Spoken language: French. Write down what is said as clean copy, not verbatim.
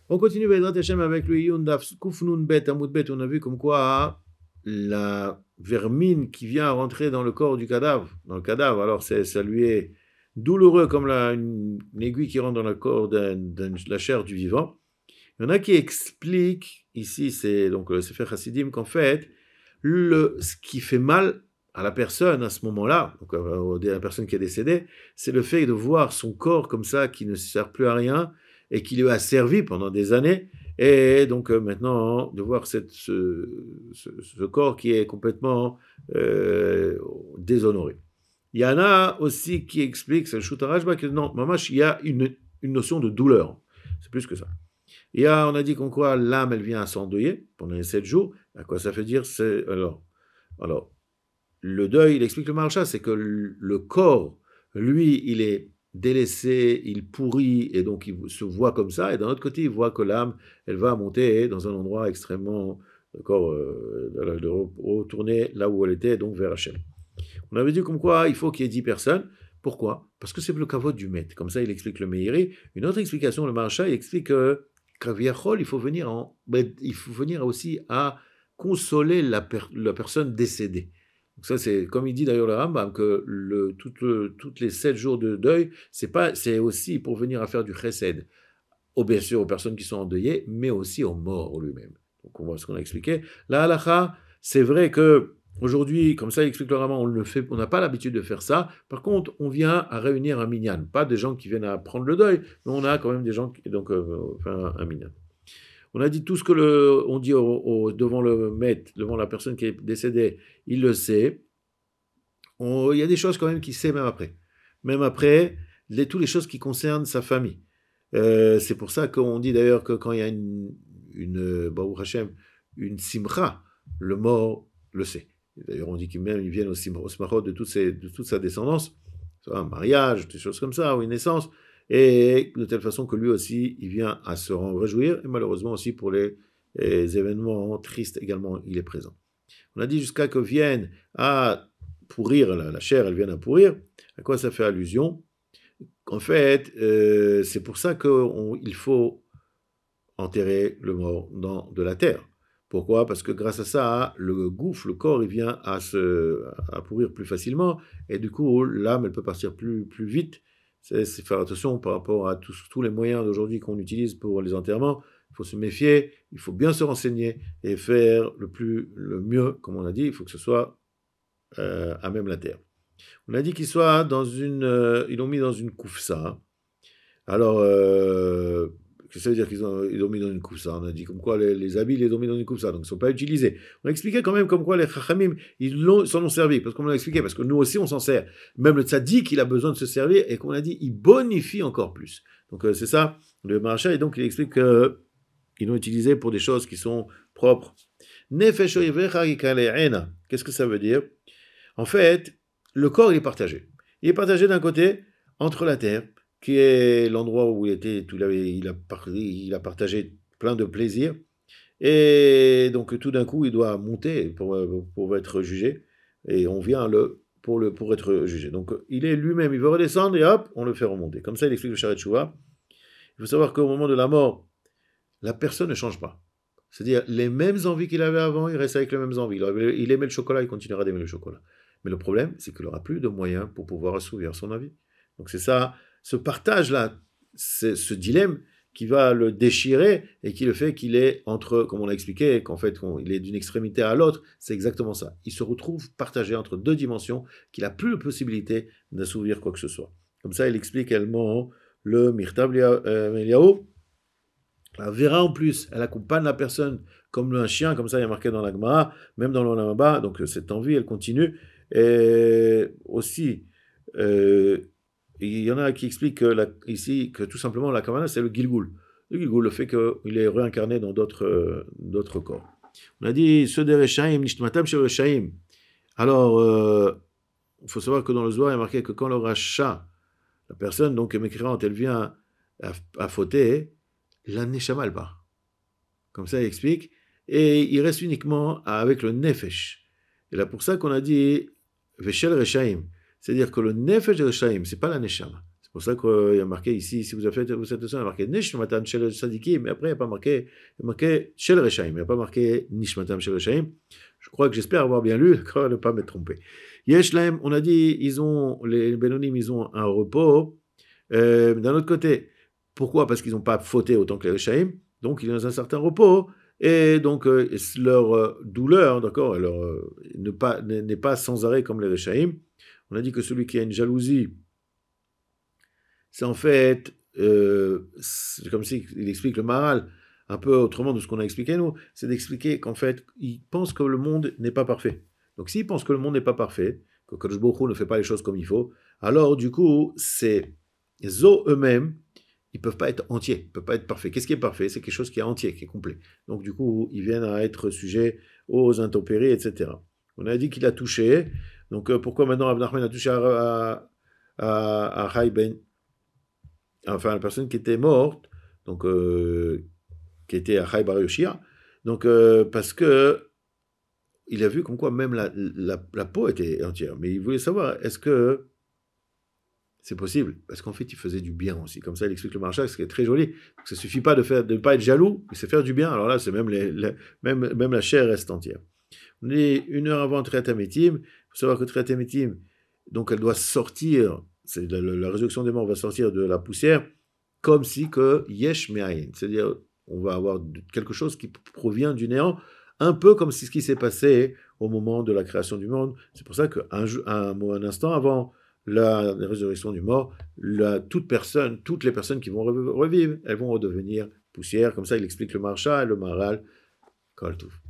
On continue Bezrat Hashem avec le Iyun Daf Kufnun Bet Amud Bet. On a vu comme quoi la vermine qui vient rentrer dans le corps du cadavre, dans le cadavre, alors ça lui est douloureux comme une aiguille qui rentre dans le corps de la chair du vivant. Il y en a qui expliquent, ici c'est donc le Sefer Hasidim, qu'en fait, ce qui fait mal à la personne à ce moment-là, donc à la personne qui est décédée, c'est le fait de voir son corps comme ça, qui ne sert plus à rien, et qui lui a servi pendant des années, et donc maintenant, de voir ce corps qui est complètement déshonoré. Il y en a aussi qui expliquent, c'est le Shoutarajba, que non, mamash, il y a une notion de douleur. C'est plus que ça. On a dit qu'en quoi l'âme, elle vient à s'endeuiller pendant les 7 jours. À quoi ça fait dire? Alors, le deuil, il explique le Maharsha, c'est que le corps, lui, il est délaissé, il pourrit, et donc il se voit comme ça, et d'un autre côté, il voit que l'âme, elle va monter dans un endroit extrêmement, d'accord, de retourner là où elle était, donc vers Hachem. On avait dit comme quoi il faut qu'il y ait 10 personnes. Pourquoi? Parce que c'est le kavod du maître. Comme ça, il explique le Meiri. Une autre explication, le Maharsha, il explique que il faut venir aussi à consoler la personne décédée. Donc ça, c'est comme il dit d'ailleurs le Rambam, que toutes les 7 jours de deuil, c'est aussi pour venir à faire du chesed, bien sûr aux personnes qui sont endeuillées, mais aussi aux morts lui-même. Donc on voit ce qu'on a expliqué. La halakha, c'est vrai que aujourd'hui, comme ça, il explique le Rambam, on n'a pas l'habitude de faire ça. Par contre, on vient à réunir un minyan, pas des gens qui viennent à prendre le deuil, mais on a quand même des gens qui faire un minyan. On a dit tout ce que on dit devant le maître, devant la personne qui est décédée, il le sait. Il y a des choses quand même qu'il sait même après. Même après, toutes les choses qui concernent sa famille. C'est pour ça qu'on dit d'ailleurs que quand il y a Baruch Hashem, une simcha, le mort le sait. D'ailleurs, on dit qu'ils viennent au smachot de toute sa descendance, soit un mariage, des choses comme ça, ou une naissance, et de telle façon que lui aussi, il vient à se réjouir, et malheureusement aussi pour les événements tristes également, il est présent. On a dit jusqu'à que vienne à pourrir, la chair, elle vient à pourrir. À quoi ça fait allusion? En fait, c'est pour ça qu'il faut enterrer le mort dans de la terre. Pourquoi? Parce que grâce à ça, le gouffre, le corps, il vient à pourrir plus facilement, et du coup, l'âme, elle peut partir plus vite. C'est faire attention par rapport à tous les moyens d'aujourd'hui qu'on utilise pour les enterrements. Il faut se méfier, il faut bien se renseigner et faire le mieux, comme on a dit, il faut que ce soit à même la terre. On a dit qu'ils soient ils l'ont mis dans une koufsa. Alors, qu'est-ce que ça veut dire qu'ils l'ont mis dans une koufsa? On a dit comme quoi les habits, ils les ont mis dans une koufsa, donc ils ne sont pas utilisés. On a expliqué quand même comme quoi les chachamim, ils s'en ont servi, parce qu'on l'a expliqué, parce que nous aussi on s'en sert. Même le tzaddik, il a besoin de se servir, et qu'on a dit, il bonifie encore plus. Donc c'est ça, le Maharsha, et donc il explique qu'ils l'ont utilisé pour des choses qui sont propres. Nefesh oivrecha yikale'ena. Qu'est-ce que ça veut dire? En fait, le corps, il est partagé. Il est partagé d'un côté entre la terre, qui est l'endroit où il a partagé plein de plaisirs, et donc tout d'un coup, il doit monter pour être jugé, et on vient pour être jugé. Donc il est lui-même, il veut redescendre, et hop, on le fait remonter. Comme ça, il explique le Sharet Shuvah. Il faut savoir qu'au moment de la mort, la personne ne change pas. C'est-à-dire, les mêmes envies qu'il avait avant, il reste avec les mêmes envies. Il aimait le chocolat, il continuera d'aimer le chocolat. Mais le problème, c'est qu'il n'aura plus de moyens pour pouvoir assouvir son envie. Donc c'est ça, ce partage-là, c'est ce dilemme qui va le déchirer et qui le fait qu'il est entre, comme on l'a expliqué, qu'en fait, il est d'une extrémité à l'autre, c'est exactement ça. Il se retrouve partagé entre deux dimensions, qu'il n'a plus la possibilité d'assouvir quoi que ce soit. Comme ça, il explique également le Mirtav Eliyahu. La Vera en plus, elle accompagne la personne comme un chien, comme ça il y a marqué dans la Gemara, même dans l'Olam, donc cette envie, elle continue. Et aussi, il y en a qui expliquent ici que tout simplement la Kavana, c'est le Gilgul. Le Gilgul, le fait qu'il est réincarné dans d'autres corps. On a dit, ceux des Rechaim, Nishmatam chez Rechaim. Alors, il faut savoir que dans le Zohar, il y a marqué que quand le Racha, la personne donc mécréante, elle vient à fauter, la Neshama, elle part. Comme ça, il explique. Et il reste uniquement avec le Nefesh. Et là, pour ça qu'on a dit Veshel Rechaim. C'est-à-dire que le Nefesh de Rechaim, c'est pas la Neshama. C'est pour ça qu'il y a marqué ici, si vous avez fait cette leçon, il y a marqué Nishmatam Shel Sadikim, mais après il n'y a pas marqué, Shel Reshaim, il n'y a pas marqué Nishmatam Shel Reshaim. Je crois que j'espère avoir bien lu, d'accord, ne pas m'être trompé. Yeshlem, on a dit, les Bénonim, ils ont un repos. D'un autre côté, pourquoi? Parce qu'ils n'ont pas fauté autant que les Reshaim, donc ils ont un certain repos. Et donc, leur douleur, d'accord, n'est pas sans arrêt comme les Reshaim. On a dit que celui qui a une jalousie, c'est en fait, c'est comme s'il explique le Maharal, un peu autrement de ce qu'on a expliqué nous, c'est d'expliquer qu'en fait, il pense que le monde n'est pas parfait. Donc s'il pense que le monde n'est pas parfait, que Kadosh Baruch Hu ne fait pas les choses comme il faut, alors du coup, ces os eux-mêmes, ils ne peuvent pas être entiers, ils ne peuvent pas être parfaits. Qu'est-ce qui est parfait? C'est quelque chose qui est entier, qui est complet. Donc du coup, ils viennent à être sujets aux intempéries, etc. On a dit qu'il a touché, donc pourquoi maintenant Rav Nachman a touché à Chai Ben, enfin la personne qui était morte, donc qui était à Chai Bar Yoshia, donc parce que il a vu comme quoi même la peau était entière, mais il voulait savoir est-ce que c'est possible, parce qu'en fait il faisait du bien aussi, comme ça il explique le Maharshal, ce qui est très joli. Donc, ça suffit pas de ne pas être jaloux, mais c'est faire du bien. Alors là c'est même même la chair reste entière. On est 1 heure avant Triat Hametim. Il faut savoir que Triat Hametim, donc elle doit sortir, c'est la résurrection des morts va sortir de la poussière, comme si que Yesh Me'ayin, c'est-à-dire on va avoir quelque chose qui provient du néant, un peu comme ce qui s'est passé au moment de la création du monde. C'est pour ça un instant avant la résurrection du mort, toutes les personnes qui vont revivre, elles vont redevenir poussière. Comme ça, il explique le Maharshal, le Maharal, Kol Tov.